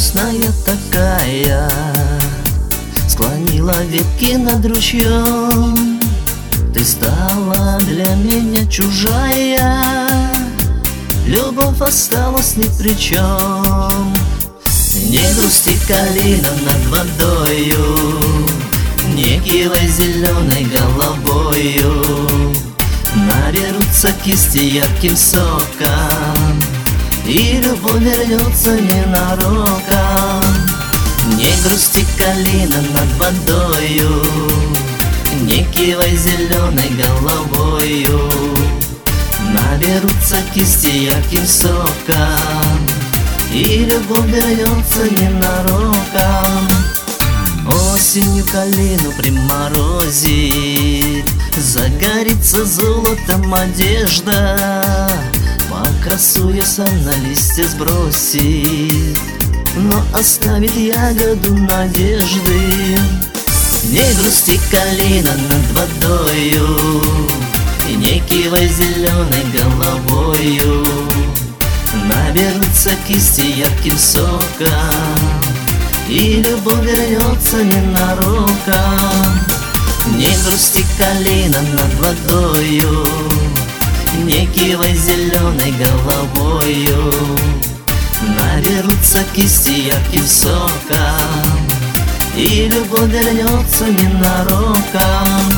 грустная такая, склонила ветки над ручьем. Ты стала для меня чужая, любовь осталась ни при чем. Не грусти, калина, над водою, не кивай зеленой головою. Наберутся кисти ярким соком, и любовь вернется ненароком. Не грусти, калина, над водою, не кивай зеленой головою. Наберутся кисти ярким соком, и любовь вернется ненароком. Осенью калину приморозит, загорится золотом одежда. Покрасуясь, она листья сбросит, но оставит ягоду надежды. Не грусти, калина, над водою, и не кивай зеленой головою. Наберутся кисти ярким соком, и любовь вернется ненароком. Не грусти, калина, над водою, не кивай зеленой головою. Наберутся кисти ярким соком, и любовь вернется ненароком.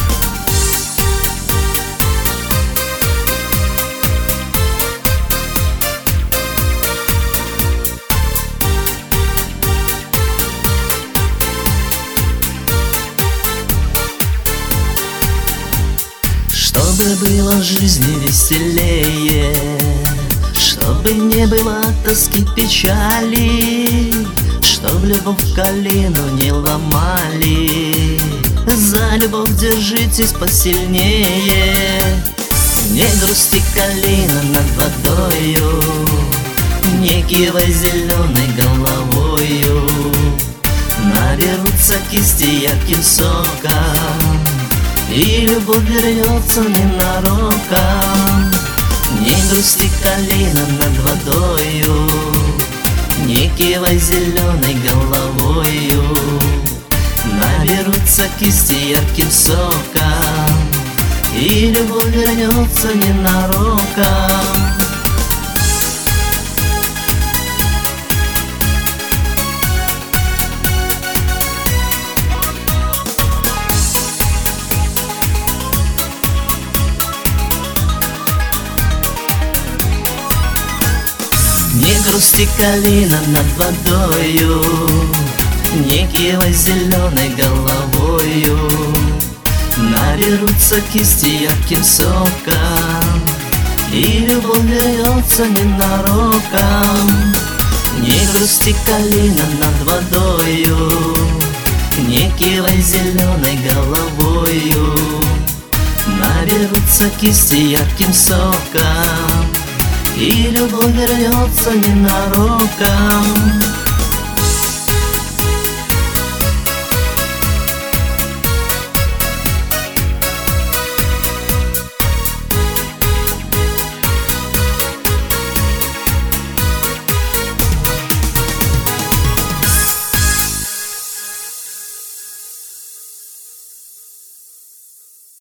Чтобы было в жизни веселее, чтобы не было тоски, печали, чтоб любовь калину не ломали. За любовь держитесь посильнее. Не грусти, калина, над водою, не кивай зеленой головою. Наберутся кисти ярким соком, и любовь вернется ненароком. Не грусти, калина, над водою, не кивай зеленой головою. Наберутся кисти ярким соком, и любовь вернется ненароком. Не грусти, калина, над водою, не кивай зеленой головою. Наберутся кисти ярким соком, и любовь вернется ненароком. Не грусти, калина, над водою, не кивай зеленой головою. Наберутся кисти ярким соком, и любовь вернется ненароком.